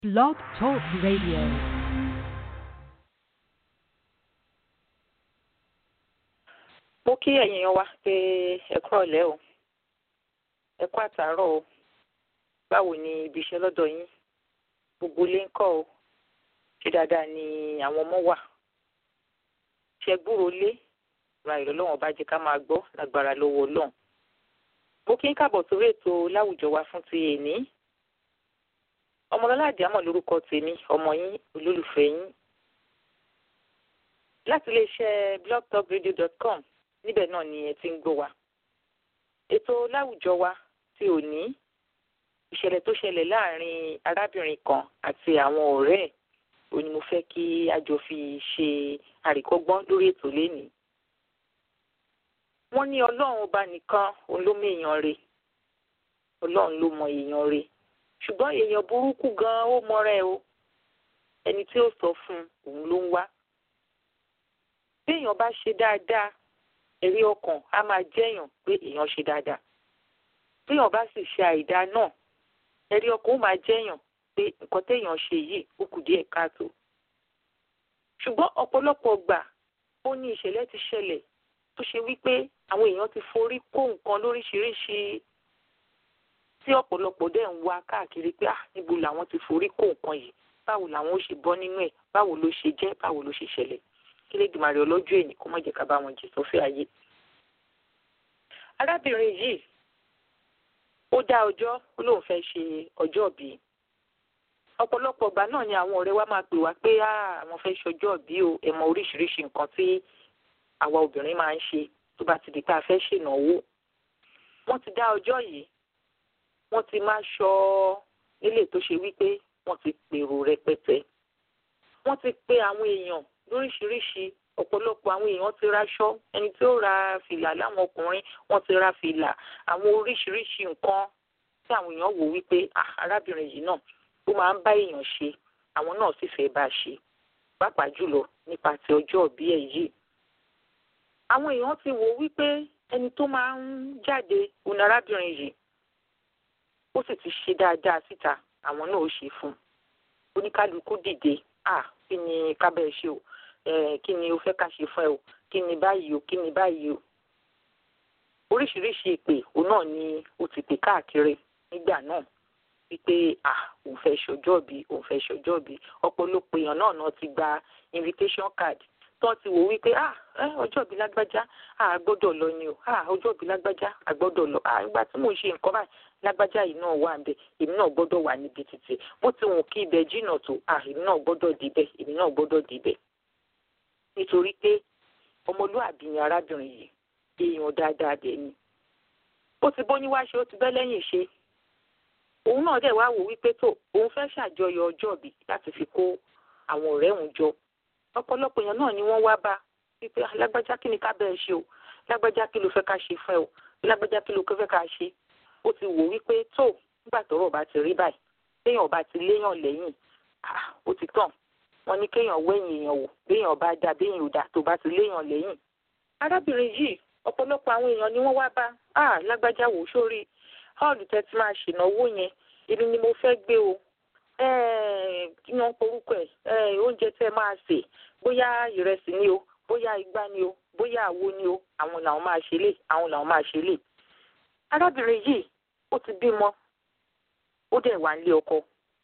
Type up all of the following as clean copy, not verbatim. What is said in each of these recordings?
Blog Talk Radio. Mo kí ẹ̀yin èèyàn wa pé ẹ kúrọ̀lẹ́ o, ẹ kú àtàárọ̀ o, báwo ni ibi iṣẹ́ lọ́dọ̀ yín, gbogbo ilé ńkọ́ o, ṣé dáadáa ni àwọn ọmọ wà, ṣé gbúròó lé, ra ìrọ̀lọ́wọ́n bá jẹ́ ká máa gbọ́ lágbára lọ́wọ́ Ọlọ́run. Mo kí ń káàbọ̀ sórí ètò láwùjọ wa fún ti èní. Ọmọlọ́lá Àdìámọ̀ lórúkọ tèmi, ọmọ yín, olólùfẹ́ yín. Láti iléeṣẹ́ blogtalkradio.com, níbẹ̀ náà ni ẹ ti ń gbọ́ wa. Ètò láwùjọ wa ti òní, ìṣẹ̀lẹ̀ tó ṣẹlẹ̀ láàrin arábìnrin kan àti àwọn ọ̀rẹ́ ẹ̀, òní mo fẹ́ kí a jọ fi ṣe àríkọ́gbọ́n lórí ètò lénìí. Wọ́n ní Ọlọ́run ọba nìkan òun ló mọ èèyàn rẹ̀, Ọlọ́run ló mọ èèyàn rẹ̀, ṣùgbọ́n èèyàn burúkú gan-an ó mọ́ra ẹ̀ o, ẹni tí ó sọ fún òun ló ń wá. Bí èèyàn bá ṣe dáadáa, ẹ̀rí ọkàn á máa jẹ́yàn pé èèyàn ṣe dáadáa. Bí èèyàn bá sì ṣe àìdá náà, ẹ̀rí ọkàn ó máa jẹ́yàn pé nǹkan téèyàn ṣe yìí ó kù díẹ̀ káàtó. Ṣùgbọ́n ọ̀pọ̀lọpọ̀ gbà ó ní ìṣẹ̀lẹ̀ ti ṣẹlẹ̀ tó ṣe wípé àwọn èèyàn ti forí kó nǹkan lóríṣiríṣi tí ọ̀pọ̀lọpọ̀ dẹ̀ ń wá káàkiri pé níbo làwọn ti forí kó nǹkan yìí, báwo làwọn ó ṣe bọ́ nínú ẹ̀, báwo ló ṣe jẹ́, báwo ló ṣe ṣẹlẹ̀. Kí Elédùmarè ọlọ́jọ́ èní kó má jẹ́ ká bá wọn jẹ sọ́fẹ́ ayé. Arábìnrin yìí ó dá ọjọ́ ó lóun fẹ́ ṣe ọjọ́ ìbí. Ọ̀pọ̀lọpọ̀ ìgbà náà ni àwọn ọ̀rẹ́ wa máa pè wá pé àwọn fẹ́ ṣe ọjọ́ ìbí o, ẹ mọ oríṣiríṣi nǹkan tí àwa obìnrin máa ń ṣe tó bá ti di pé a fẹ́ ṣènáwó. Wọ́n ti dá ọjọ́ yìí, wọ́n ti máa ṣọ nílé tó ṣe wípé wọ́n ti pèrò rẹpẹtẹ. Wọ́n ti pe àwọn èèyàn lóríṣiríṣi, ọ̀pọ̀lọpọ̀ àwọn èèyàn ti raṣọ, ẹni tí ó ra fìlà láwọn ọkùnrin wọ́n ti ra fìlà, àwọn oríṣiríṣi nǹkan tí àwọn èèyàn wò wípé arábìnrin yìí náà ó máa ń bá èèyàn ṣe, àwọn náà sì fẹ́ bá a ṣe, pàápàá jùlọ nípa ti ọjọ́ ìbí ẹ̀ yìí. Àwọn èèyàn ti wò wípé ẹni tó máa ń jáde òun arábìnrin yìí, ó sì ti ṣe dáadáa síta, àwọn náà ó ṣe fún un. Oníkálukú dìde, kí ni ká bẹ́ẹ̀ ṣe o, kí ni o fẹ́ ká ṣe fún ẹ o, kí ni báyìí o, kí ni báyìí o. Oríṣiríṣi ìpè òun náà ni ó ti pè káàkiri nígbà náà wípé òun fẹ́ ṣọjọ́ ìbí, òun fẹ́ ṣọjọ́ ìbí. Ọ̀pọ̀lọpọ̀ èèyàn náà ti gba invitation card tó ti wò wípé ọjọ́ ìbí lágbájá a gbọ́dọ̀ lọ ni o, ọjọ́ ìbí lágbájá a gbọ́dọ̀ lọ, ìgbà tí mò ń ṣe nǹkan báyìí lágbájá yìí náà wà níbẹ̀, èmi náà gbọ́dọ̀ wà níbi títì, bó ti wù kí ibẹ̀ jìnnà tó èmi náà gbọ́dọ̀ débẹ̀, èmi náà gbọ́dọ̀ débẹ̀. Nítorí pé ọmọlúàbí ni arábìnrin yìí, èèyàn dáadáa dẹ̀ ni. Ó ti bóyún wá ṣe, ó ti bẹ́ lẹ́yìn ṣe. Òun náà dẹ̀ wá wò wípé tó òun fẹ́ ṣàjọyọ̀ ọjọ́ ìbí láti fi kó àwọn ọ̀rẹ́ òun jọ. Ọ̀pọ̀lọpọ̀ èèyàn náà ni wọ́n wá bá wípé lágbájá kí ni ká bẹ́ẹ̀ ṣe o, lágbájá kí ló fẹ́ ká ṣe fún ẹ o, lágbájá kí ló fẹ́ ká ṣe. Ó ti wò wípé tó nígbà tọ́rọ̀ bá ti rí báyìí, téèyàn bá ti léèyàn lẹ́yìn, ó ti tàn. Wọ́n ní kéèyàn wẹ̀yìn èèyàn wò, béèyàn bá dá béèyàn ò dá tó bá ti léèyàn lẹ́yìn. Arábìnrin yìí ọ̀pọ̀lọpọ̀ àwọn èèyàn ni wọ́n wá bá lágbájá wò sórí họ́ọ̀lù tẹ́ ti máa ṣènáwó yẹn, èmi ni mo fẹ́ gbé o. Kí wọ́n porúkọ ẹ̀, oúnjẹ tẹ́ máa sè, bóyá ìrẹsì ni o, bóyá igbá ni o, bóyá àwo ni o, àwọn làwọn máa ṣe lè, àwọn làwọn máa ṣe lè. Arábìnrin yìí ó ti bímọ, ó dẹ̀ wà nílé ọkọ.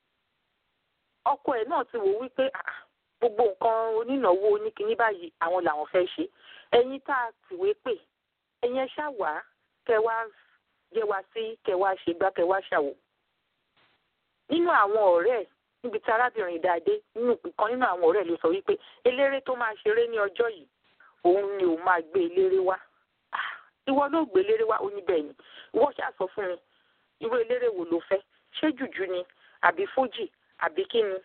Ọkọ ẹ̀ náà ti wò wípé gbogbo nǹkan onínáwó oníkiní báyìí àwọn làwọn fẹ́ ṣe. Ẹ̀yin tá a tìwé pè, ẹ̀yin ẹ ṣáà wá kẹ́ wá jẹ́ wá sí, kẹ́ wá ṣe gbá, kẹ́ wá ṣàwò. Nínú àwọn ọ̀rẹ́ ẹ̀, níbi tí arábìnrin dáadé, kan nínú àwọn ọ̀rẹ́ ẹ̀ ló sọ wípé eléré tó máa ṣeré ní ọjọ́ yìí, òun ni òun máa gbé eléré wá. Ìwọ ló gbé eléré wá, ó ní bẹ́ẹ̀ ni. Ìwọ ṣáà sọ fún mi, irú eléré wo ló fẹ́? Ṣé jùjú ni àbí fújì àbí kí ni?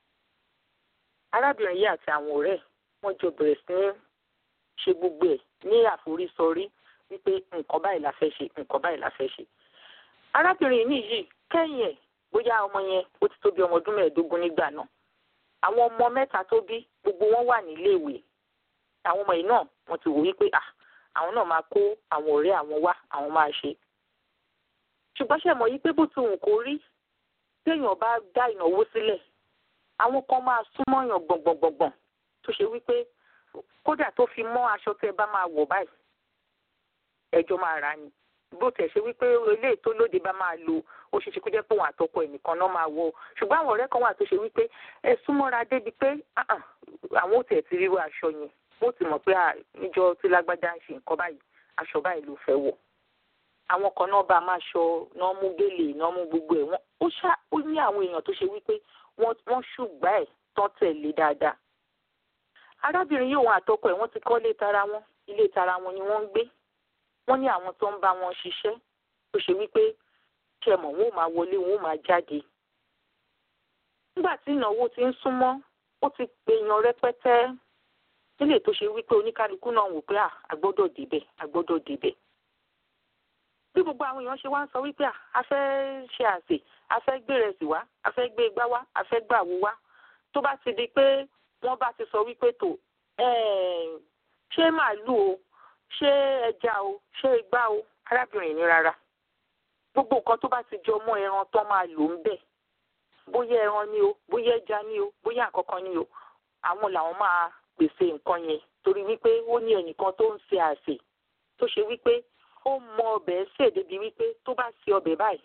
Arábìnrin yìí àti àwọn ọ̀rẹ́ ẹ̀ wọ́n jọ bẹ̀rẹ̀ sí ní ṣe gbogbo ẹ̀ ní àforísọrí wípé nǹkan báyìí la fẹ́ ṣe, nǹkan báyìí la fẹ́ ṣe. Arábìnrin yìí kẹ́yìn ẹ̀, bóyá ọmọ yẹn ó ti tó bí ọmọ ọdún 15 nígbà náà. Àwọn ọmọ 3 tó bí gbogbo wọn wà nílé ìwé. Àwọn ọmọ yìí náà wọ́n ti wò wípé àwọn náà máa kó àwọn ọ̀rẹ́ àwọn wá, àwọn máa ṣe. Ṣùgbọ́n ṣe mọ̀ yí pé bó ti wù kó rí, téèyàn bá dá ìnáwó sílẹ̀ àwọn kan máa súnmọ́ yàn gbọ̀ngbọ̀ngbọ̀ngbọ̀n tó ṣe wípé kódà tó fi mọ́ aṣọ tẹ́ bá máa wọ̀ báyìí ẹjọ́ máa rà ni bó tẹ̀ ṣe wípé eléyìí tó lóde bá máa lò ó ṣe ṣe kó jẹ́ pé òun àtọkọ ẹnìkan náà máa wọ̀ ṣùgbọ́n àwọn ọ̀rẹ́ kan wà tó ṣe wípé ẹ súnmọ́ra débi pé àwọn ò tẹ̀ ti ríru aṣọ yẹn wọ́n ti mọ̀ pé níjọ́ tí lágbájá ń ṣe nǹkan báyìí aṣọ báyìí ló fẹ́ wọ̀ àwọn kan náà bá máa ṣọ náà mú gèlè náà mú gbogbo ẹ̀ wọ́n ó ní àwọn èèyàn tó ṣe wípé wọ́n ṣùgbà ẹ̀ tán tẹ̀lé dáadáa arábìnrin yìí òun àtọkọ ẹ̀ wọ́n ti kọ́lé tara wọn ilé tara wọn ni wọ́n ń gbé wọ́n ní àwọn tó ń bá wọn ṣiṣẹ́ tó ṣe wípé kí ẹ mọ̀ wọn ò máa wọlé wọn ò máa jáde nígbà tí ìnáwó ti ń súnmọ́ ó ti pèèyàn rẹpẹtẹ nílé tó ṣe wípé oníkálukú náà wò pé àgbọ́dọ̀ débẹ̀ bí gbogbo àwọn èèyàn ṣe wá ń sọ wípé a fẹ́ ṣe àsè a fẹ́ gbé rẹsì wá a fẹ́ gbé igbá wá a fẹ́ gbàwó wá tó bá ti di pé wọ́n bá ti sọ wípé tó ṣé màálù o ṣé ẹja o ṣé igbá o arábìnrin ní rárá gbogbo nǹkan tó bá ti jọ mọ́ ẹran tó máa lò ń bẹ̀ bóyá ẹran ni o bóyá ẹja ni o bóyá àkọ́kọ́ ni o àwọn làwọn máa pèsè nǹkan yẹn torí wípé ó ní ẹnìkan tó ń ṣe àsè tó ṣe wípé ó mọ ọbẹ̀ sè débi wípé tó bá ṣe ọbẹ̀ báyìí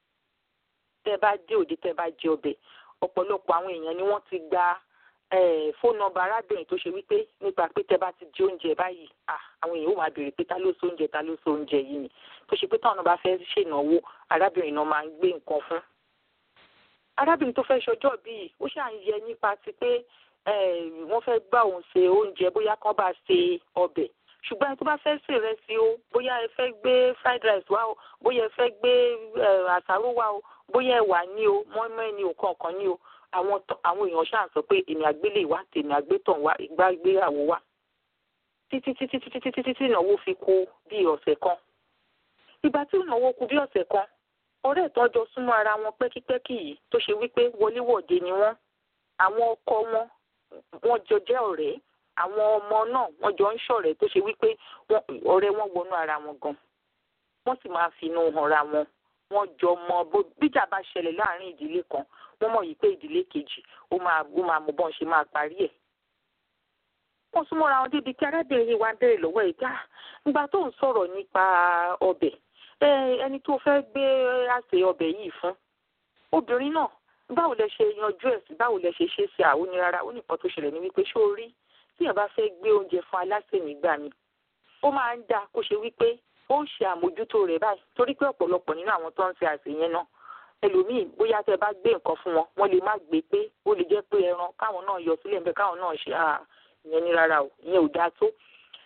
tẹ́ bá dé òde tẹ́ bá jẹ ọbẹ̀ ọ̀pọ̀lọpọ̀ àwọn èèyàn ni wọ́n ti gba fóònù nọ́mbà arábìnrin tó ṣe wípé nípa pé tẹ́ bá ti jẹ oúnjẹ báyìí àwọn èèyàn ó máa béèrè pé ta ló sọ oúnjẹ yìí ni tó ṣe pé táwọn náà bá fẹ́ ṣènáwó arábìnrin náà máa ń gbé nǹkan fún. arábìnrin tó fẹ́ ṣọjọ́ bíi ó ṣáà ń yẹ nípa ti pé wọ́n fẹ́ gbà òun ṣe oúnjẹ bóyá kán bá ṣe ọbẹ̀ ṣùgbọ́n ẹni tó bá fẹ́ sè ìrẹsì o bóyá ẹ fẹ́ gbé fried rice wá o bóyá ẹ fẹ́ gbé àsáró wá o bóyá ẹ̀wà ní o mọ́ínmọ́ín ní o kọ̀ọ̀kan ní o àwọn èèyàn ṣáà sọ pé èmi àgbélé wá tèmi àgbétàn wá ìgbà gbéyàwó wá títí ìnáwó fi kù bí ọ̀sẹ̀ kan ìgbà tí ìnáwó kù bí ọ̀sẹ̀ kan ọ̀rẹ́ ìtọ́jọ súnmọ́ ara wọn pẹ́kípẹ́kí yìí tó ṣe wípé wọléwọ̀de ni wọ́n àwọn ọkọ wọn jọ jẹ́ ọ̀rẹ́ àwọn ọmọ náà wọ́n jọ ń ṣọ̀rẹ́ tó ṣe wípé ọ̀rẹ́ wọn wọnú ara wọn gan wọ́n sì máa fi inú hàn ra wọn wọ́n jọ mọ bíjà bá ṣẹlẹ̀ láàrin ìdílé kan wọ́n mọ̀ yìí pé ìdílé kejì ó máa mọ bọ́n ṣe máa parí ẹ̀. wọ́n súnmọ́ra wọn débi kí arábìnrin yìí wá bẹ̀rẹ̀ lọ́wọ́ ẹ̀ ká nígbà tó ń sọ̀rọ̀ nípa ọbẹ̀ ẹni tó fẹ́ gbé àsè ọbẹ̀ yìí fún obìnrin náà báwo lẹ ṣe yanjú ẹ̀ sí báwo lẹ ṣe ṣe sí àwọn onírara ó nìkan tó ṣẹlẹ̀ ní wípé ṣó rí tí èèyàn bá fẹ́ gbé oúnjẹ fún aláṣẹ nígbà mi ó máa ń dáa kó ṣe wípé ó ń ṣe àmójútó rẹ̀ báyìí torí pé ọ̀pọ̀lọpọ̀ nínú àwọn tó ń ṣe àsè yẹn náà ẹlòmíì bóyá tẹ́ bá gbé nǹkan fún wọn wọ́n lè má gbé pé ó lè jẹ́ pé ẹran káwọn náà yọ sílẹ̀ níbẹ̀ káwọn náà ṣe ìyẹn ní rárá o ìyẹn ò dáa tó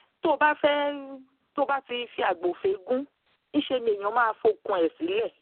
tó bá ti fi àgbòfé gún níṣe ni èèyàn máa fokùn ẹ̀ sílẹ̀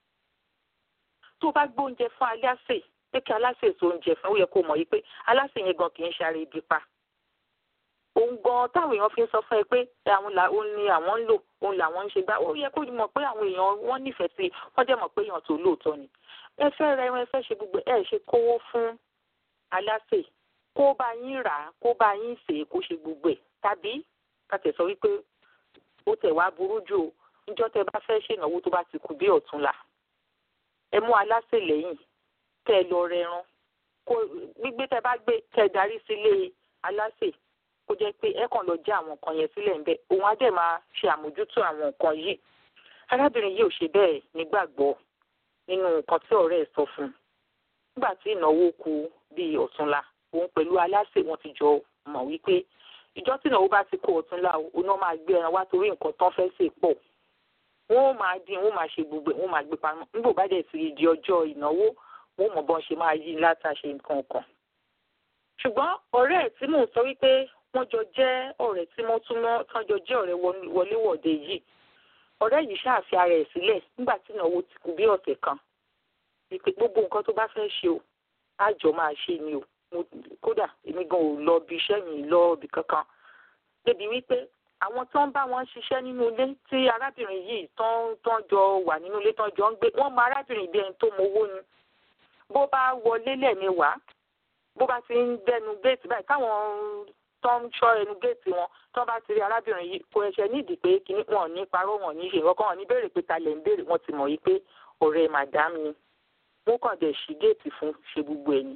tó bá gbé oúnjẹ fún aláṣẹ pé kí aláṣẹ èso oúnjẹ fún ó yẹ kó mọ̀ yìí pé aláṣẹ yẹn gan kì í ṣàrẹ ibi pa òun gan táwọn èèyàn fi ń sọ fún ẹ pé òun ni àwọn ń lò òun làwọn ń ṣe gbá ó yẹ kó mọ̀ pé àwọn èèyàn wọ́n nífẹ̀ẹ́ sí wọ́n jẹ́ mọ̀ pé èèyàn tó lóòótọ́ ni ẹ fẹ́ rẹ ẹ fẹ́ ṣe gbogbo ẹ ṣe kówó fún aláṣẹ kó bá yín rà á kó bá yín ṣe kó ṣe gbogbo ẹ̀ tàbí kàtẹ́ sọ wípé ó tẹ̀ wá burú jù o níjọ́ tẹ́ bá fẹ́ ṣènáwó tó bá ti kù bí ọ̀túnla ẹ mú aláṣẹ lẹ́yìn kẹ́ ẹ lọ rẹran gbígbé tẹ́ bá gbé kẹ́ ẹ darí sílé aláṣẹ kó jẹ́ pé ẹ kàn lọ já àwọn nǹkan yẹn sílẹ̀ ń bẹ̀ òun á dẹ̀ máa ṣe àmójútó àwọn nǹkan yìí arábìnrin yìí ò ṣe bẹ́ẹ̀ nígbàgbọ́ nínú nǹkan tí ọ̀rẹ́ ẹ̀ sọ fún un nígbà tí ìnáwó kù bíi ọ̀túnla òun pẹ̀lú aláṣẹ wọn ti jọ mọ̀ wípé ìjọ tí ìnáwó bá ti kù ọ̀túnla òun náà máa gbé ẹran wá torí nǹkan tán fẹ́ sè pọ̀ wọ́n ó máa dín wọ́n máa ṣe gbogbo wọ́n máa gbé pamọ́ nígbò bá dẹ̀ ti di ọjọ́ ìnáwó wọ́n mọ̀ bọ́n ṣe máa yí látàṣe nǹkan kan ṣùgbọ́n ọ̀rẹ́ ẹ̀ tí mò ń sọ wípé wọ́n jọ jẹ́ ọ̀rẹ́ tímọ́tímọ́ tán jọ jẹ́ ọ̀rẹ́ wọléwọ̀de yìí ọ̀rẹ́ yìí ṣáàfi ara ẹ̀ sílẹ̀ nígbà tí ìnáwó ti kù bí ọ̀sẹ̀ kan wípé gbogbo nǹkan tó bá fẹ́ ṣe o àjọ máa ṣe ni o kódà èmi gan ò lọ bí iṣẹ́ mi lọ bí kankan débi wípé àwọn tó ń bá wọn ṣiṣẹ́ nínú ilé tí arábìnrin yìí tán jọ wà nínú ilé tán jọ ń gbé wọ́n mọ arábìnrin bí ẹni tó mowó ni bó bá wọlé lẹ́ẹ̀mẹwàá bó bá ti ń dẹnu géètì báyìí táwọn tó ń ṣọ́ ẹnu géètì wọn tó bá ti rí arábìnrin yìí kò ẹ̀ṣẹ̀ nídìí pé kíní wọn ní parọ́ wọn ní ṣe nǹkan wọn ní béèrè pé ta lẹ̀ ń béèrè wọn ti mọ̀ yìí pé ọ̀rẹ́ màdám ni wọ́n kàn dẹ̀ ṣí géètì fún ṣe gbogbo ẹni.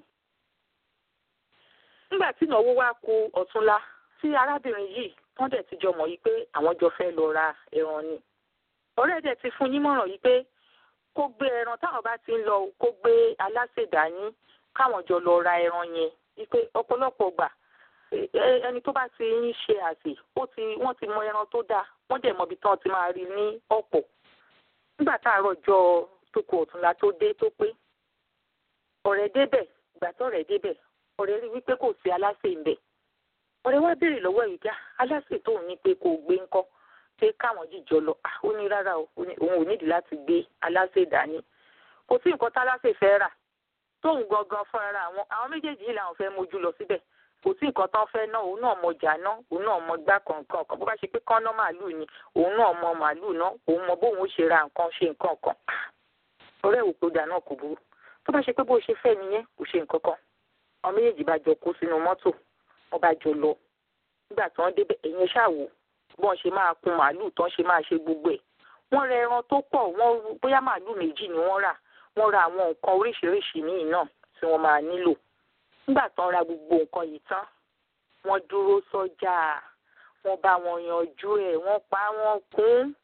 nígbà tí ìnáwó wá kù ọ̀túnla tí arábìnrin yìí wọ́n dẹ̀ ti jọ mọ̀ yìí pé àwọn jọ fẹ́ lọ ra ẹran ni. ọ̀rẹ́ dẹ̀ ti fún nímọ̀ràn yìí pé kó gbé ẹran táwọn bá ti ń lọ kó gbé aláṣẹ dání káwọn jọ lọ ra ẹran yẹn wípé ọ̀pọ̀lọpọ̀ gbà ẹni tó bá ti ń ṣe àsè wọ́n ti mọ ẹran tó dáa wọ́n dẹ̀ mọ ibi tí wọ́n ti máa rí ní ọ̀pọ̀. nígbà táàárọ̀ jọ tó kù ọ̀túnla tó dé tó pé ọ̀rẹ́ débẹ̀ ìgbà tó ọ̀rẹ́ débẹ̀ ọ̀rẹ́ rí wípé kò sí aláṣẹ ńbẹ̀. ọ̀rẹ́ wá béèrè lọ́wọ́ ìgbà aláṣẹ tó ní pé kò gbé ńkọ́ pé káwọn jíjọ lọ. ó ní rárá o òun ò nídìí láti gbé aláṣẹ dání. kò sí nǹkan táláṣẹ fẹ́ rà tóun gangan fún ara àwọn méjèèjì yìí làwọn fẹ́ mójú lọ síbẹ̀. kò sí nǹkan tán fẹ́ ná òun náà mọ jà ná òun náà mọ gbá kọ̀ọ̀kan kan bó bá ṣe pé kán ná màálù ni òun náà mọ màálù ná òun mọ bóun ó ṣe ra nǹkan ṣe nǹkan kan. ọ̀rẹ́ òpó dáná kò burú tó bá ṣe pé bó ṣe fẹ́ nìyẹn kò ṣe nǹkan kan. àwọn méjèèjì bá jọ kó sínú mọ́tò wọ́n bá jọ lọ. nígbà tí wọ́n débẹ̀ ẹ̀yìn ṣàwò bọ́n ṣe máa kun màálù tán ṣe máa ṣe gbogbo ẹ̀. wọ́n ra ẹran tó pọ̀ wọ́n bóyá màálù méjì ni wọ́n rà wọ́n ra àwọn nǹkan oríṣiríṣi míì náà tí wọ́n máa nílò. nígbà tán ra gbogbo nǹkan yìí tán wọ́n dúró sọ́jà wọ́n bá wọn yanjú ẹ̀ wọ́n pa wọ́n kún.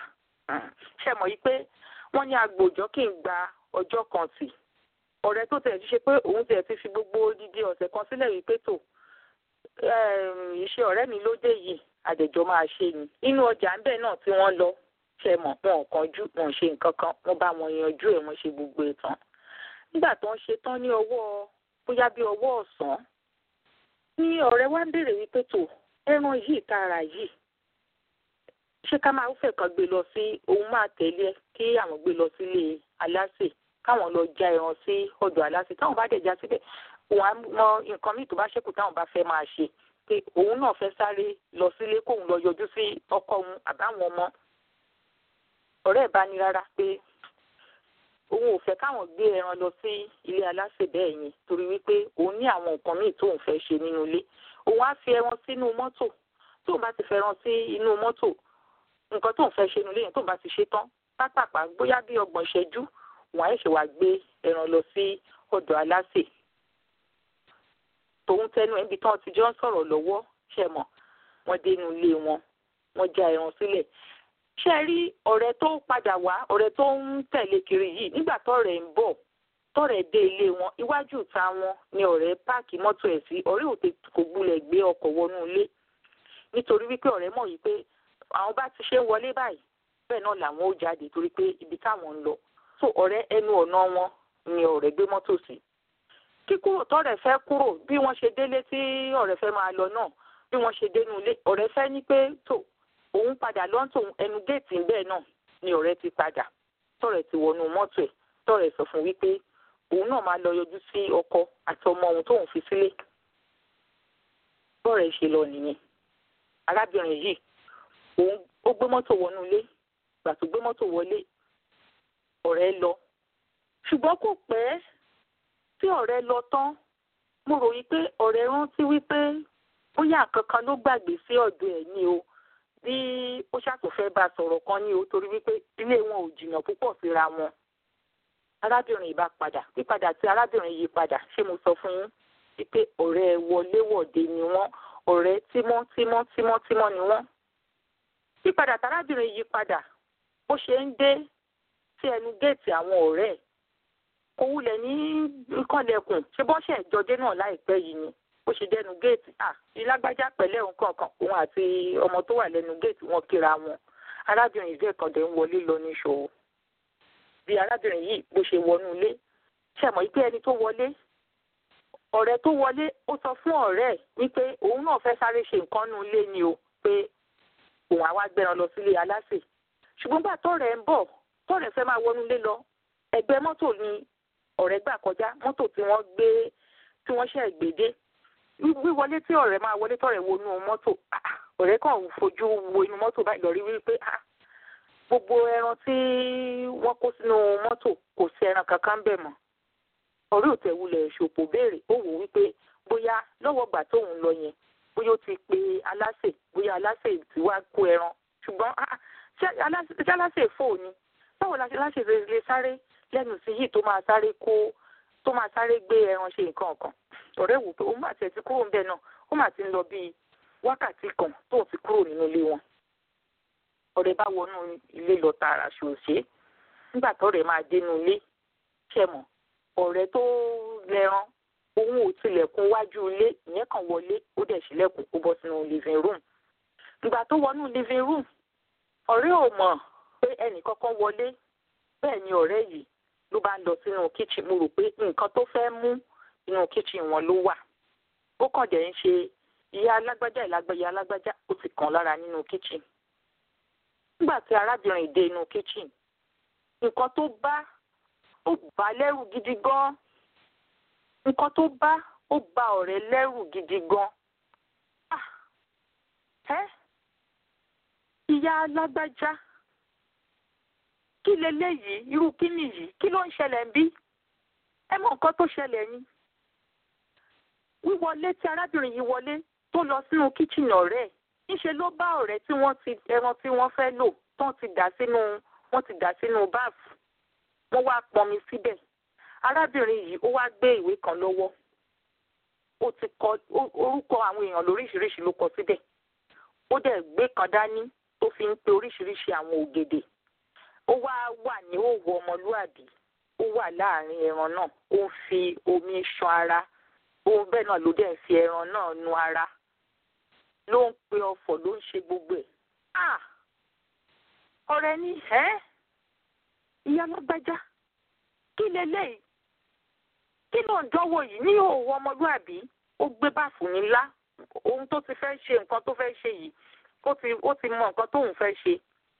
ṣe mọ̀ yìí pé wọ́n ní agbòjọ́ kì í gba ọjọ́ kan tì. ọ̀rẹ́ tó tẹ̀ ṣe pé òun tẹ̀ ti fi gbogbo odidi ọ̀sẹ̀ kan sílẹ̀ yìí pé tò iṣẹ́ ọ̀rẹ́ mi ló dé yìí àdẹ̀jọ́ máa ṣe ni. inú ọjà ń bẹ̀ náà tí wọ́n lọ ṣe mọ̀ wọn ò kánjú wọn ò ṣe nǹkan kan wọ́n bá wọn yanjú ẹ̀ wọ́n ṣe gbogbo ẹ̀ tán. nígbà tó ń ṣe tán ní ọwọ́ bóyá bí ọwọ́ ọ̀sán ní ọ̀rẹ́ wa ń béèrè wípé tò ẹran yìí tààrà yìí ṣé ká máa fẹ́ kan gbé lọ sí òun máa tẹ̀lé kí àwọn gbé lọ sílé aláṣẹ káwọn lọ já ẹran sí ọ̀dọ̀ aláṣẹ táwọn bá dẹ̀ já síbẹ̀ òun á mọ nǹkan míì tó bá ṣẹ́kù táwọn bá fẹ́ máa ṣe pé òun náà fẹ́ sáré lọ sílé kóun lọ yọjú sí ọkọ òun àbáwọn ọmọ. ọ̀rẹ́ ẹ̀ bá ní rárá pé òun ò fẹ́ káwọn gbé ẹran lọ sí ilé aláṣẹ bẹ́ẹ̀ yẹn torí wípé òun ní àwọn nǹkan míì tóun fẹ́ ṣe nínú ilé. òun á fi ẹran sínú mọ́tò tóun bá ti fẹ́ràn sí inú mọ́tò nǹkan tóun fẹ́ ṣe nínú ilé yẹn tóun bá ti ṣe tán pápápá bóyá bí 30 ìṣẹ́jú òun á ṣe wá gbé ẹran lọ sí ọ̀dọ̀ aláṣẹ. tòun tẹnu ẹbí tán ti jọ ń sọ̀rọ̀ lọ́wọ́ ṣe mọ̀ wọ́n dénú ilé wọn wọ́n já ẹran sílẹ̀. ṣe rí ọ̀rẹ́ tó padà wá ọ̀rẹ́ tó ń tẹ̀lé kiri yìí nígbà tọ́rẹ́ ń bọ̀ tọ́rẹ́ dé ilé wọn iwájú ìta wọn ni ọ̀rẹ́ páàkì mọ́tò ẹ̀ sí. ọ̀rẹ́ òtẹ kò gbúlẹ̀ gbé ọkọ̀ wọnú ilé nítorí wípé ọ̀rẹ́ mọ̀ yìí pé àwọn bá ti ṣe ń wọlé báyìí bẹ́ẹ̀ náà làwọn ó jáde torí pé ibi táwọn ń lọ. so ọ̀rẹ́ ẹnu ọ̀nà wọn ni ọ̀rẹ́ gbé mọ́tò sí. kíkúrò tọ́rẹ́ fẹ́ kúrò bí wọ́n ṣe délé tí ọ̀rẹ́ fẹ́ máa lọ náà bí wọ́n ṣe dénú ilé ọ̀rẹ́ fẹ́ ní pé tó òun padà lọ́ńtò ẹnu géètì bẹ́ẹ̀ náà ni ọ̀rẹ́ ti padà tọ́rẹ́ ti wọnú mọ́tò ẹ̀ tọ́rẹ́ sọ fún wípé òun náà máa lọ yọjú sí ọkọ àti ọmọ òun tóun fi sílé. bọ́ọ̀rẹ́ ṣe lọ nìyẹn. arábìnrin yìí òun ó gbé mọ́tò wọnú ilé ìgbà tó gbé mọ́tò wọlé ọ̀rẹ́ lọ. ṣùgbọ́n kò pẹ́ tí ọ̀rẹ́ lọ tán mo ròyìn pé ọ̀rẹ́ rántí wípé bóyá kankan ló gbàgbé sí ọ̀dọ̀ ẹ̀ ní o bí ó ṣàtúnfẹ́ bá sọ̀rọ̀ kan ní o torí wípé ilé wọn ò jìnnà púpọ̀ síra wọn. arábìnrin yìí bá padà pípadà tí arábìnrin yìí padà ṣé mo sọ fún yín wípé ọ̀rẹ́ wọléwọ̀de ni wọ́n ọ̀rẹ́ tímọ́tímọ́ ni wọ́n. pípadà tí arábìnrin yìí padà bó ṣe ń dé sí ẹnu géètì àwọn ọ̀rẹ́ ẹ̀ kò wulẹ̀ ní ìkànlẹ̀kùn ṣé bọ́ṣẹ̀ ìjọdé náà láìpẹ́ yìí ni ó ṣe dẹnu géètì ìlágbájá pẹ̀lẹ́ òun kankan òun àti ọmọ tó wà lẹ́nu géètì wọn kíra wọn arábìnrin ìfẹ́ kan dẹ̀ ń wọlé lọ ní ṣòwò bí arábìnrin yìí bó ṣe wọnú ilé ṣẹ̀mọ̀ ìpé ẹni tó wọlé ọ̀rẹ́ tó wọlé ó sọ fún ọ̀rẹ́ ẹ̀ wípé òun náà fẹ́ sáré ṣe nǹkan nú ilé ni o pé òun àwa gbẹran lọ sílé aláṣẹ ṣùgbọ́n gbà tọ́rẹ̀ ń bọ̀ tọ́rẹ̀ fẹ́ máa wọnú ilé lọ ẹgbẹ́ mọ́tò ni ọ̀rẹ́ gbà kọjá mọ́tò tí wọ́n ṣẹ̀ gbé dé wíwọlé tí ọ̀rẹ́ máa wọlé tọ́rẹ̀ wọnú mọ́tò ọ̀rẹ́ kàn fojú wo inú mọ́tò báyìí lọ rí wípé gbogbo ẹran tí wọ́n kó sínú mọ́tò kò sí ẹran kankan bẹ́ẹ̀ mọ́ ọ̀rẹ́ òtẹ̀wulẹ̀ ṣòpò béèrè ó wò wípé bóyá lọ́wọ́ gbà tóun lọ yẹn bóyá ó ti pe aláṣẹ bóyá aláṣẹ tí wàá kó ẹran ṣùgbọ́n ṣé aláṣẹ fò ni báwo la ṣe láṣẹ lè sáré lẹ́nu sí yìí tó máa sáré gbé ẹran ṣe nǹkan kan. Ọ̀rẹ́ wò pé ó mà tẹ̀ ti kúrò ń bẹ̀ náà, ó mà ti ń lọ bíi wákàtí kan tó ti kúrò nínú ilé wọn. Ọ̀rẹ́ bá wọnú ilé lọ tààrà ṣòṣe. Nígbà tọ́rẹ́ máa dénú ilé, ṣẹ̀mọ̀, ọ̀rẹ́ tó lẹ́ran, òun ò tilẹ̀kùn wájú ilé, ìyẹn kan wọlé, ó dẹ̀ ṣílẹ̀kùn kó bọ́ sínú living room. Ìgbà tó wọnú living room, ọ̀rẹ́ ò mọ̀ pé ẹnì kankan wọlé, bẹ́ẹ̀ ni ọ̀rẹ́ yìí ló bá ń lọ sínú kitchen. Mo rò pé nǹkan tó fẹ́ mú inú kitchen wọn ló wà. Ó kàn jẹ́ ń ṣe ìyá alágbájá ó ti kàn lára nínú kitchen. Nígbà tí arábìnrin dé inú kitchen, nǹkan tó bá ó bà lẹ́rù gidi gan. Nǹkan tó bá ó bà ọ̀rẹ́ lẹ́rù gidi gan. Ìyá alágbájá, kí leléyìí, irú kí nìyí, kí ló ń ṣẹlẹ̀ ń bí? Ẹ mọ̀ nǹkan tó ṣẹlẹ̀ ni. Wíwọlé tí arábìnrin yìí wọlé tó lọ sínú kíchìnì ọ̀rẹ́, níṣe ló bá ọ̀rẹ́ tí ẹran tí wọ́n fẹ́ lò tán ti dà sínú báàfù. Wọ́n wá pọnmi síbẹ̀. Arábìnrin yìí ó wá gbé ìwé kan lọ́wọ́. Ó ti kọ orúkọ àwọn èèyàn lóríṣiríṣi ló kọ síbẹ̀. Ó dẹ̀ gbé kan dání tó fi ń pe oríṣiríṣi àwọn ògèdè. Ó wá wà ní òwò ọmọlúàbí. Ó wà láàrin ẹran náà. Ó ń fi omi ṣan ara. Òun bẹ́ẹ̀ náà ló dẹ̀ ń fi ẹran náà nu ara. Ló ń pe ọfọ̀, ló ń ṣe gbogbo ẹ̀. Ọ̀rẹ́ ní ìyá alágbájá, kí leléyìí? Kí ló ń dánwò yìí ní òwò ọmọlúàbí? Ó gbé báàfù ńlá. Ohun tó ti fẹ́ ṣe, nǹkan tó fẹ́ ṣe yìí, ó ti mọ nǹkan tóun fẹ́ ṣe.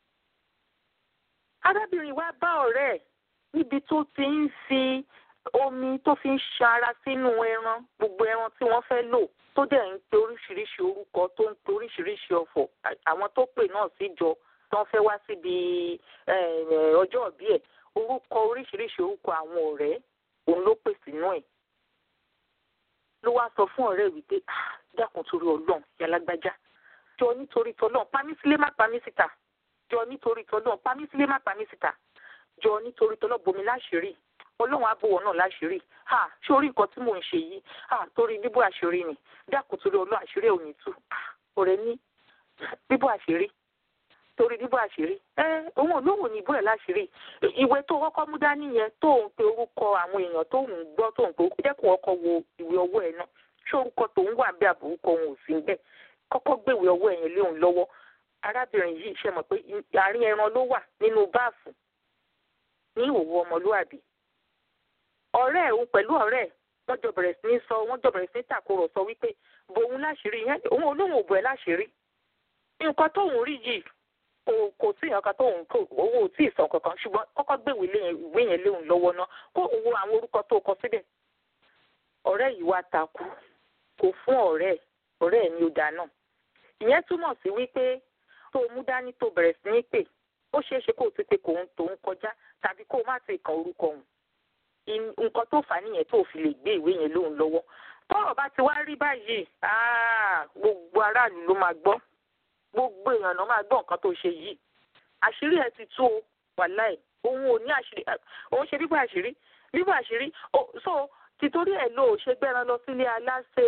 Arábìnrin wá bá ọ̀rẹ́ ẹ̀ níbi tó ti ń fi omi tó fi ń ṣara sínú ẹran, gbogbo ẹran tí wọ́n fẹ́ lò, tó dẹ̀ ń pe oríṣiríṣi orúkọ, tó ń pe oríṣiríṣi ọ̀fọ̀. Àwọn tó pè náà síjọ tó ń fẹ́ wá síbi ọjọ́ ìbí ẹ̀, oríṣiríṣi orúkọ àwọn ọ̀rẹ́ òun ló pè sínú ẹ̀. Ló wá sọ fún ọ̀rẹ́ wípé dákun torí Ọlọ́run yàlágbájá, jọ nítorí tọ́lọ́run pamí sílé má pamí síta, jọ nítorí tọ́lọ́run pamí sílé má pamí síta, jọ nítorí tọ́lọ́run bomi láṣìírí, Ọlọ́run á bò wọ́n náà láṣìírí. Ṣé orí nǹkan tí mò ń ṣe yìí torí bíbò àṣírí ni, dákun torí Ọlọ́run àṣírí ò ní tú. Ọ̀rẹ́ ní bíbò àṣírí, torí bíbò àṣírí, òun ò lóhùn ní ibò ẹ̀ láṣìírí. Ìwé tó kọ́kọ́ mú dání yẹn tó ń pe orúkọ àwọn èèyàn tó ń gbọ́ tó ń pe orúkọ, jẹ́ kó kọ́kọ́ wo ìwé ọwọ́ ẹ̀ náà. Ṣé orúkọ tòun wà bí àbúrúkọ òun ò sí ń bẹ̀? Kọ́kọ́ gbé ìwé ọwọ́ ẹ̀yẹn lé òun lọ́wọ́. Arábìnrin yìí ṣe mọ̀ pé àárín ẹran ló wà nínú báàfù ní ìhòòhò ọmọlúàbí. Ọ̀rẹ́ òun pẹ̀lú ọ̀rẹ́ wọ́n jọ bẹ̀rẹ̀ sí tàkúrọ̀sọ wípé bòun láṣìírí yẹn, òun olóhùn òbò ẹ̀ láṣìírí. Nǹkan tóun rí yìí kò sí nǹkan tóun owó ò tí ì sọ kankan, ṣùgbọ́n kọ́kọ́ gbé ìwé yẹn lé òun lọ́wọ́ náà kó òun wo àwọn orúkọ tó kọ síbẹ̀. Ọ̀rẹ́ yìí wá takú, kò fún ọ̀rẹ́ ẹ̀ ní ó dáná. Ìyẹn túmọ̀ sí wípé tó mú dání tó bẹ̀rẹ̀ sí ní pè, ó ṣeé ṣe kó o ti pe tòun kọjá tàbí kó o má ti kàn orúkọ òun. Nǹkan tó fà á nìyẹn tó fi lè gbé ìwé yẹn lóun lọ́wọ́. Tọ́rọ̀ bá ti wá rí báyìí, gbogbo aráàlú ló máa gbọ́, gbogbo èèyàn náà máa gbọ́ nǹkan tó ṣe yìí. Àṣírí ẹ̀ ti tú o, wàláì, òun ò ní àṣírí, òun ṣe bíbò àṣírí, so títorí ẹ̀ ló ṣe gbẹ́ran lọ sílé aláṣẹ.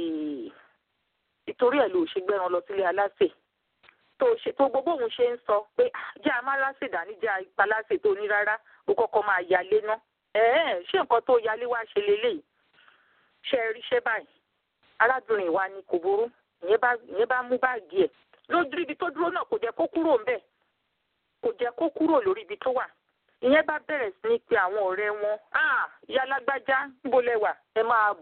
Ìtorí ẹ̀ ló ṣe gbẹ́ran lọ sílé aláṣẹ. Tó gbogbo òun ṣe ń sọ pé jẹ́ amáláṣẹ dání jẹ́ ipaláṣẹ tó ní rárá, ó kọ́kọ́ máa yálé ná. Ṣé nǹkan tó yálé wá ṣe leléyìí? Ṣé rí ṣé báyìí? Arábìnrin wa ni kò burú, ìyẹn bá mú báàgì ẹ̀. Lójú ibi tó dúró náà kò jẹ́ kó kúrò ńbẹ̀. Kò jẹ́ kó kúrò lórí ibi tó wà. Ìyẹn bá bẹ̀rẹ̀ sí ní pe àwọn ọ̀rẹ́ wọn. Ìyá alágbájá níbo lẹ wà? Ẹ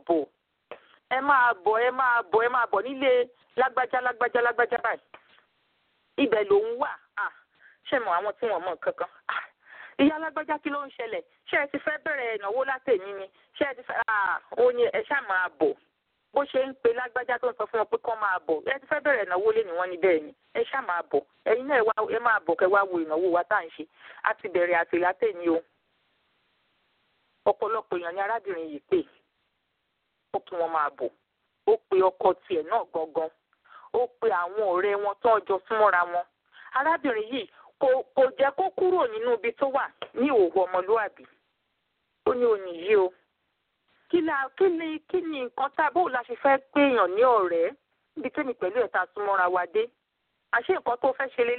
máa bọ̀ nílé lágbájá báyìí. Ibẹ̀ lòun wà. Ṣé mọ̀ àwọn tí wọ́n mọ̀ kankan? Ìyá alágbájá kí ló ń ṣẹlẹ̀? Ṣé ẹ ti fẹ́ bẹ̀rẹ̀ ìnáwó látẹ̀ní ni? Ṣé ẹ ti fẹ́ ó ní ẹ ṣáà máa bọ̀. Bó ṣe ń pe lágbájá tó ń sọ fún wọn pé kán máa bọ̀. Ẹ ti fẹ́ bẹ̀rẹ̀ ìnáwó lé ní wọ́n ní bẹ́ẹ̀ ni. Ẹ ṣáà máa bọ̀. Ẹ̀yin náà ẹ máa bọ̀ kẹ́ wá wo ìnáwó wa tá à ń ṣe. A ti bẹ̀rẹ̀ àti látẹ̀ní o. Ọ̀pọ̀lọpọ̀ èèyàn ni arábìnrin yìí pè. Ó kí wọ́n máa bọ̀. Ó pe ọkọ tiẹ̀ náà gangan. Ó pe àwọn ọ̀rẹ́ wọn tó ọjọ́ súnmọ́ra wọn. Arábìnrin yìí kò jẹ́ kó kúrò nínú ibi tó wà ní ìhòòhò ọmọlúàbí. ó ní òní yìí o kí ni nǹkan tá bó la ṣe fẹ́ péyàn ní ọ̀rẹ́ níbi tẹ́mi pẹ̀lú ẹ̀ta súnmọ́ra wa dé àṣé nǹkan tó fẹ́ ṣe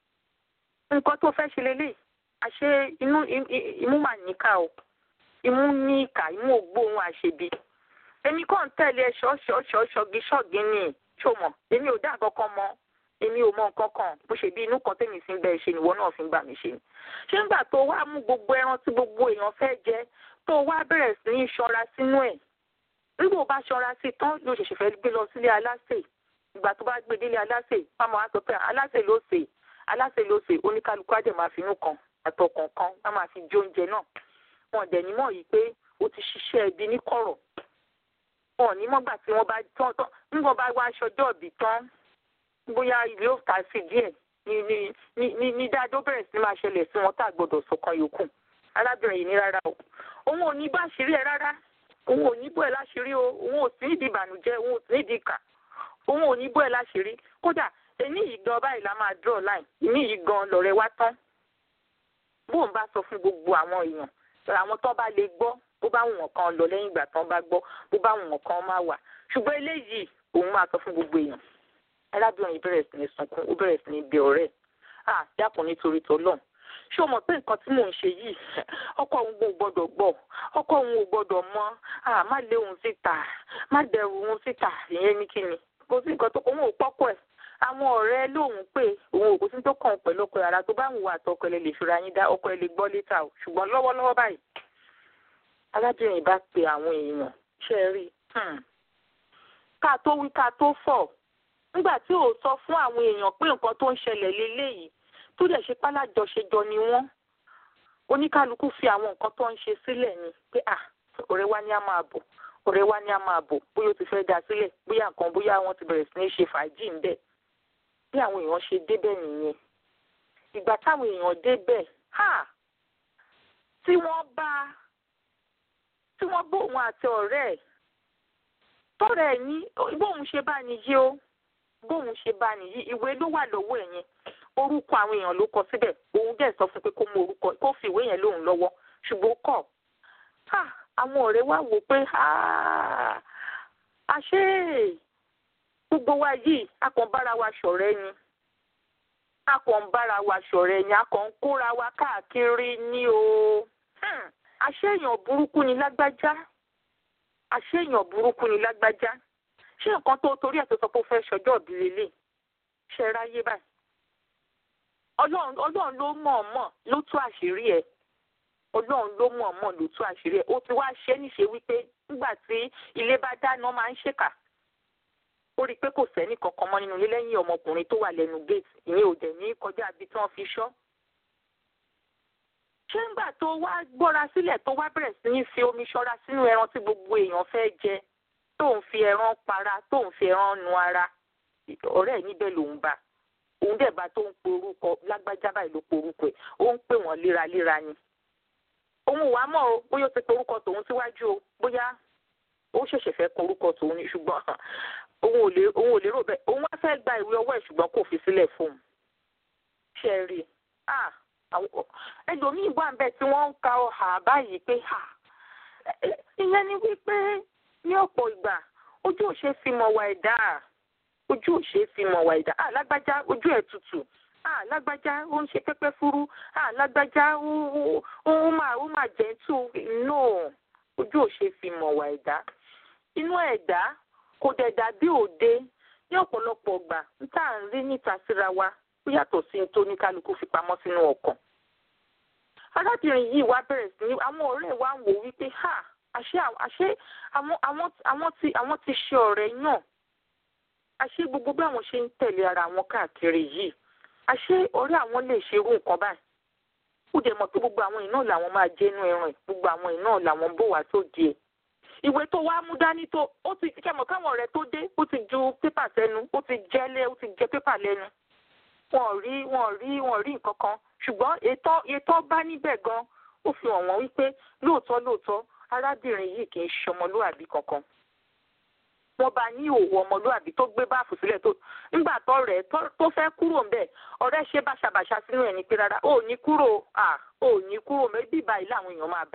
lélẹ̀ àṣé imú mà níkà o imú ní ìkà imú ògbóhùn àṣebi èmi kàn ń tẹ̀lé ṣọ́ọ̀gì ni ṣòmọ̀ èmi ò dá nǹkan kan mọ́ èmi ò mọ nǹkan kan bó ṣe bí inú kan tèmi fi ń bẹ ṣe nìwọ náà fi ń gbà mí ṣe ni ṣé ńgbà tó wá mú gbogbo ẹran tí gbogbo èèyàn fẹ́ jẹ tó wá bẹ̀rẹ̀ sí ní ṣọ́ra sínú ẹ̀ nígbà ó bá ṣọ́ra sí tán ló ṣẹ̀ṣẹ̀ fẹ́ gbé lọ sílé aláṣẹ ìgbà tó bá gbé délé aláṣẹ pàmò wá sọ pé aláṣẹ ló ṣe oníkálukú àjẹ máa fi inú kan àtọkàn kan wọ́n máa fi jó oúnjẹ náà wọn dẹ̀ ní mọ̀ yìí pé ó ti ṣiṣẹ́ ẹbí ní kọ̀rọ̀ wọn ní mọ́gbà tí wọ́n bá tán nígbà bá wá aṣọjọ́ ọ̀bì tán bóyá ilé ó ta sí díẹ̀ ní dáadọ́ bẹ̀rẹ̀ sí máa ṣẹlẹ̀ sí wọn tá a gbọ́dọ̀ sọ̀kan yòókù arábìnrin yìí ní rárá o òun ò ní bá ṣeré ẹ rárá òun ò ní bọ́ ẹ láṣìírí o òun ò sí nídìí ìbànújẹ́ òun ò sí nídìí ìkà òun ò ní bọ́ ẹ láṣìírí kódà ẹni yìí gan báyìí la máa draw line ìní yìí gan lọ̀rẹ́ wá tán bóun bá sọ fún gbogbo àwọn èèyàn àwọn tó bá lè gbọ́ bó bá wù wọ́n kan lọ lẹ́yìn ìgbà tán bá gbọ́ bó bá wù wọ́n kan máa wà ṣùgbọ́n eléyìí òun máa sọ fún gbogbo èèyàn arábìnrin bẹ̀rẹ̀ sí ní sunkún ó bẹ̀rẹ̀ sí ní bẹ ọ̀rẹ́ dákun nítorí tọ́lọ́run ṣé o mọ̀ pé nǹkan tí mò ń ṣe yìí ọkọ òun ò gbọ́dọ̀ gbọ́ ọkọ òun ò gbọ́dọ̀ mọ̀ má lé òun síta má dẹrù òun síta ìyẹn ní kíni kò sí nǹkan tó òun ò pọ́pọ̀ ẹ̀ àwọn ọ̀rẹ́ lòun pé òun ò kò sí tó kàn pẹ̀lú ọkọ ara tó bá ń wà àtọkọ ẹ lè fira yín dá ọkọ ẹ lè gbọ́ létà o ṣùgbọ́n lọ́wọ́lọ́wọ́ báyìí arábìnrin bá pe àwọn èèyàn ṣe rí ká tó wí ká tó fọ̀ nígbà tí ò sọ fún àwọn èèyàn pé nǹkan tó ń ṣẹlẹ̀ léléyìí tó dẹ̀ ṣe pálájọṣejọ ni wọ́n oníkálukú fi àwọn nǹkan tó ń ṣe sílẹ̀ ni pé ọ̀rẹ́ wa ni a máa bọ̀ ọ̀rẹ́ wa ni a máa bọ̀ bóyá ó ti fẹ́ dá sílẹ̀ bóyá wọ́n ti bẹ̀rẹ̀ sí ní ṣe fàájì ń bẹ̀ bí àwọn èèyàn ṣe débẹ̀ nìyẹn ìgbà táwọn èèyàn débẹ̀ tí wọ́n bóun àti ọ̀rẹ́ ẹ̀ tọ́rẹ̀ ẹ̀ ní bóun ṣe bá nìyí o bóun ṣe bá nìyí ìwé ló wà lọ́wọ́ ẹ̀ yẹn orúkọ àwọn èèyàn ló kọ síbẹ̀ òun dẹ̀ sọ fún pé kó mú orúkọ kó fi ìwé yẹn lóun lọ́wọ́ ṣùgbọ́n ó kọ̀ àwọn ọ̀rẹ́ wa wò pé àṣé gbogbo wa yìí a kàn bára wa ṣọ̀rẹ́ ni a kàn bára wa ṣọ̀rẹ́ ni a kàn ń kóra wa káàkiri ní o àṣé èèyàn burúkú ni lágbájá àṣé èèyàn burúkú ni lágbájá ṣé nǹkan tó torí ẹ̀ tó sọ pé ó fẹ́ ṣọjọ́ ìbí lélẹ̀ ṣe ráyé báyìí ọlọ́run ló mọ̀ọ́mọ̀ ló tú àṣírí ẹ̀ ọlọ́run ló mọ̀ọ́mọ̀ ló tú àṣírí ẹ̀ ó ti wá ṣe níṣe wípé nígbà tí ilé bá dáná máa ń ṣèkà ó rí i pé kò sẹ́ni kankan mọ́ nínú ilé lẹ́yìn ọmọkùnrin tó wà lẹ́nu géètì ìyẹn ò dẹ̀ ní kọjá ibi tí wọ́n fi ṣọ́ ṣé ńgbà tó wá gbọ́ra sílẹ̀ tó wá bẹ̀rẹ̀ sí ní fi omi ṣọ́ra sínú ẹran tí gbogbo èèyàn fẹ́ jẹ tó ń fi ẹran para tó ń fi ẹran nu ara ọ̀rẹ́ ẹ̀ níbẹ̀ lòún bá òun dẹ̀ bá tó ń pe orúkọ lágbájá báyìí ló pe orúkọ ẹ̀ ó ń pè wọ́n léraléra ni òun wàá mọ̀ o bóyá ó ti pe orúkọ tòun síwájú o bóyá ó ṣẹ̀ṣẹ̀ fẹ́ pe orúkọ tòun ni ṣùgbọ́n òun ò lérò bẹ́ẹ̀ òun wá fẹ́ gba ìwé ọwọ́ ẹ̀ ṣùgbọ́n kò fi sílẹ̀ fóun ṣe rí ẹlòmíì wà ń bẹ tí wọ́n ń ka ọ̀hà báyìí pé ìyẹn ni wípé ní ọ̀pọ̀ ìgbà ojú ò ṣe fi mọ̀ wà ẹ̀dá ojú ò ṣe fi mọ̀ wà ẹ̀dá lágbájá ojú ẹ̀ tutù lágbájá ó ń ṣe pẹ́pẹ́ fúrú lágbájá ó máa gentle no ojú ò ṣe fi mọ̀ wà ẹ̀dá inú ẹ̀dá kò dẹ̀ dàbí òde ní ọ̀pọ̀lọpọ̀ ìgbà tá à ń rí níta síra wa ó yàtọ̀ sí ní tó ní kálukú fi pamọ́ sínú ọkàn arábìnrin yìí wá bẹ̀rẹ̀ sí ní àwọn ọ̀rẹ́ wa ń wò wípé àṣé àwọn ti ṣe ọ̀rẹ́ yàn àṣé gbogbo bí àwọn ṣe ń tẹ̀lé ara wọn káàkiri yìí àṣé ọ̀rẹ́ àwọn lè ṣerú nǹkan báyìí ó dẹ̀ mọ̀ pé gbogbo àwọn iná làwọn máa jẹ́nu ẹran ẹ̀ gbogbo àwọn iná làwọn bó wá sóde ẹ̀ ìwé tó wá mú dání tó ó ti kẹ́mọ̀ káwọn ọ̀rẹ́ tó dé ó ti ju pépà sẹ́nu ó ti jẹ pépà lẹ́nu wọn rí nǹkan kan ṣùgbọ́n ètò bá níbẹ̀ gan ó fi hàn wọ́n wípé lóòótọ́ arábìnrin yìí kì í ṣe ọmọlúwàbí kankan wọ́n bá ní òwò ọmọlúwàbí tó gbé báàfù sílẹ̀ tó nígbà tó rẹ̀ tó fẹ́ kúrò ń bẹ̀ ọ̀rẹ́ ṣe báṣabàṣa sínú ẹ̀ ní pé rárá ò ní kúrò mẹ́bí báyìí láwọn èèyàn máa bá ẹ̀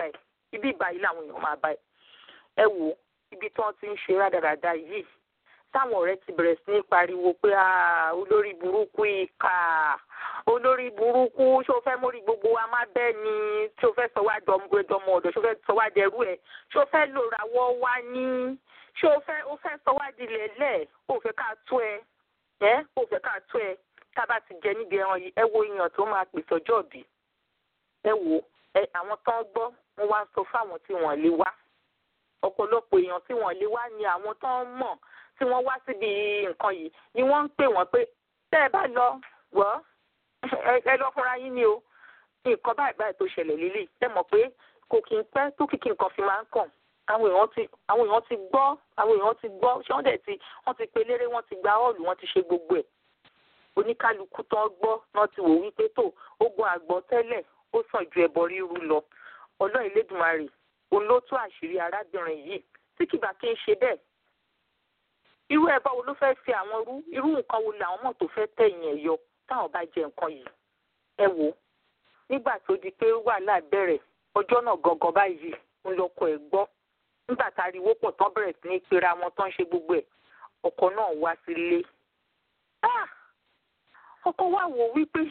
ibi ìbàyí làwọn èèyàn máa bá ẹ wò ibi tí wọ́n ti ń ṣe rádaràda yìí táwọn ọ̀rẹ́ ti bẹ̀rẹ̀ sí ní pariwo pé olórí burúkú ìkà olórí burúkú ṣó fẹ́ mórí gbogbo wa má bẹ́ẹ̀ ni ṣó fẹ́ sọ wá dọmọ ọ̀dọ̀ ṣó fẹ́ sọ wá dẹrú ẹ̀ ṣó fẹ́ lòrà wọ́ wá ní ṣó ó fẹ́ sọ wá dilẹ̀ lẹ̀ ó fẹ́ ká tó ẹ ó fẹ́ ká tó ẹ tá a bá ti jẹ níbi ẹran yìí ẹ wo èèyàn tó máa pèsè ọjọ́ òbí ẹ wo àwọn tó ń gbọ́ wọ́n wá sọ fáwọn tí wọ́n lè wá ọ̀pọ̀lọpọ̀ èèyàn tí wọ́n lè wá ni àwọn tó ń mọ̀ tí wọ́n wá síbi nǹkan yìí ni wọ́n ń pè wọ́n pé tẹ́ ẹ bá lọ wọ́ ẹ lọ fúnra yín ni o nǹkan báyìí tó ṣẹlẹ̀ lílì ẹ mọ̀ pé kò kí n pẹ́ tó kìkì nǹkan fi máa ń kàn àwọn èèyàn ti gbọ́ ṣé wọ́n ti pe léré wọ́n ti gba ọ́ọ̀lù wọ́n ti ṣe gbogbo ẹ̀ oníkálukú tó gbọ́ náà ti wò wípé tó ogun àgbọ̀ tẹ́lẹ̀ ó sàn ju ẹbọ ríru lọ Ọlọ́run Elédùmarè òun ló tú àṣírí arábìnrin yìí tí kìbà kí n ṣe bẹ́ẹ̀ irú ẹbọ wo ló fẹ́ fi àwọn irú nǹkan wo làwọn mọ̀ tó fẹ́ tẹ̀yìn ẹ̀ yọ táwọn bá jẹ nǹkan yìí ẹ wò nígbà tó di pé wàhálà bẹ̀rẹ̀ ọjọ́ náà gangan báyìí ń lọkọ ẹ̀ gbọ́ nígbà tá a rí wọ́pọ̀ tán bẹ̀rẹ̀ sí ní pera wọn tán ṣe gbogbo ẹ̀ ọkọ náà wá sílé ọkọ wa wò wípé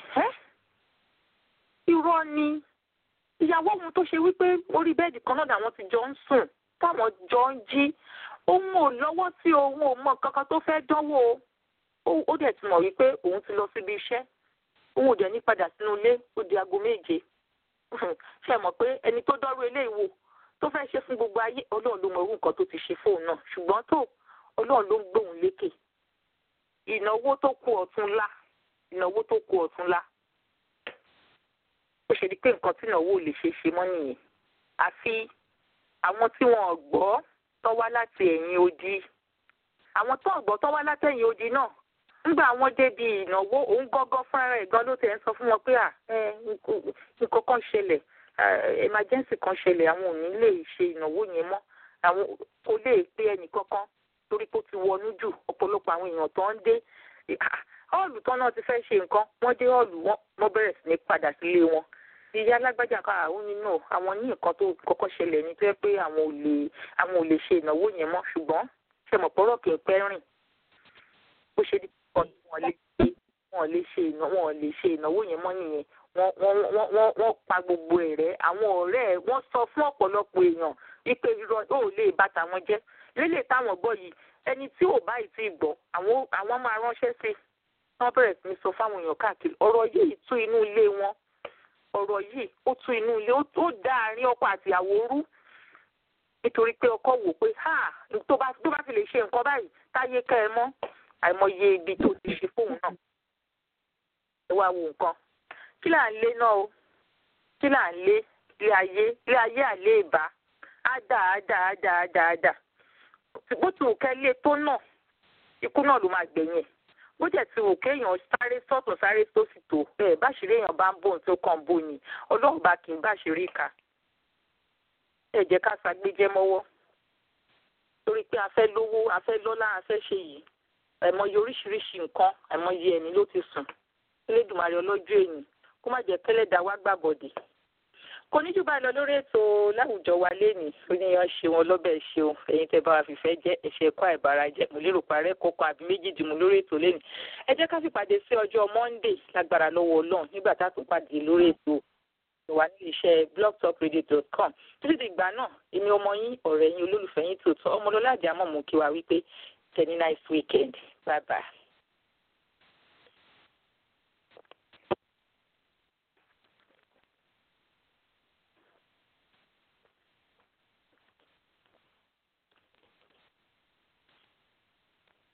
irọ́ ni ìyàwó òun tó ṣe wípé orí bẹ́ẹ̀dì kan náà làwọn ti jọ ń sùn táwọn jọ ń jí òun ò lọ́wọ́ sí òun ò mọ kankan tó fẹ́ dánwò ó dẹ̀ ti mọ̀ wípé òun ti lọ síbi iṣẹ́ òun ò dẹ̀ ní padà sínú ilé ó di aago 7 ṣe mọ̀ pé ẹni tó dọ́rọ̀ eléyìí wò tó fẹ́ ṣe fún gbogbo ayé Ọlọ́run ló mọ irú nǹkan tó ti ṣe fóun náà ṣùgbọ́n tó Ọlọ́run ló ń gbóhùn lékè ìnáwó tó kù ọ̀túnla ó ṣe di pé nǹkan tí ìnáwó ò lè ṣe mọ́ nìyẹn àfi àwọn tí wọn gbọ́ tó wá láti ẹ̀yìn odi àwọn tó gbọ́ tó wá láti ẹ̀yìn odi náà nígbà wọn débi ìnáwó òun gángan fúnra rẹ̀ gan ló tẹ̀ ń sọ fún wọn pé nǹkan kan ṣẹlẹ̀ emergency kan ṣẹlẹ̀ àwọn ò ní lè ṣe ìnáwó yẹn mọ́ àwọn kò lè pé ẹnìkankan torí pé ó ti wọnú jù ọ̀pọ̀lọpọ̀ àwọn èèyàn tó ń dé họ́ọ̀lù tán náà ti fẹ́ ṣe nǹkan wọ́n dé họ́ọ̀lù wọ́n bẹ̀rẹ̀ sí ní padà sílé wọn ìyá alágbájá kan àwọn nínú àwọn ní nǹkan tó kọ́kọ́ ṣẹlẹ̀ ní tó yẹ pé àwọn ò lè ṣe ìnáwó yẹn mọ́ ṣùgbọ́n ṣe mọ̀ pọ́rọ̀ kì í pẹ́ rìn bó ṣe di pọ̀ wọ́n lè ṣe ìnáwó yẹn mọ́ nìyẹn wọ́n pa gbogbo ẹ̀ rẹ́ àwọn ọ̀rẹ́ ẹ̀ wọ́n sọ fún ọ̀pọ̀lọpọ̀ èèyàn wípé irọ́ ò lè bá tàwọn jẹ́ lélẹ̀ táwọn gbọ́ yìí ẹni tí ò báyìí ti gbọ́ àwọn máa ránṣẹ́ sí wọ́n bẹ̀rẹ̀ sí ní sọ fáwọn èèyàn káàkiri ọ̀rọ̀ yìí tú inú ilé wọn ọ̀rọ̀ yìí ó tú inú ilé ó dá àárín ọkọ àti ìyàwó rú nítorí pé ọkọ wò pé tó bá fi lè ṣe nǹkan báyìí táyé kẹ́ ẹ mọ́ àìmọye ibi tó ti ṣe fóun náà ẹ wá wo nǹkan kí là ń lé náà o kí là ń lé ilé ayé àlé ìbá á bó ti wù kẹ́ lé tó náà ikú náà ló máa gbẹ̀yìn bó jẹ́ ti wù kéèyàn sáré sọ́tún sáré sósì tó báṣìírí èèyàn bá ń bò tó kàn bò ní Ọlọ́run bá kì í báṣìírí ìka ẹ jẹ́ ká ṣàgbéjẹ́ mọ́wọ́ torí pé a fẹ́ lówó a fẹ́ lọ́lá a fẹ́ ṣe yìí àìmọye oríṣiríṣi nǹkan àìmọye ẹni ló ti sùn Elédùmarè ọlọ́jọ́ èyí kó má jẹ́ kẹ́lẹ́dàá wá gbàbọ̀dè kò ní jù báyìí lọ lórí ètò láwùjọ wa lénìí oníyan ṣeun ọlọ́bẹ̀ ṣeun ẹ̀yin tẹ́ bá wa fìfẹ́ jẹ́ ẹ̀ṣẹ̀ ẹ̀kọ́ àìbára jẹ́ mo lérò parẹ́ kọ́kọ́ àbí méjì dìmú lórí ètò lénìí ẹ jẹ́ ká fi pàdé sí ọjọ́ Monday lágbára lọ́wọ́ Ọlọ́run nígbà tá a tún pàdé lórí ètò wa ní iṣẹ́ blogtalkradio.com títí dìgbà náà èmi ọmọ yín ọ̀rẹ́ yín olólùfẹ́ yín tòótọ́ Ọmọlọ́lá Àjàmọ́ mú kí wa wípé tẹ̀ní nice weekend bye bye.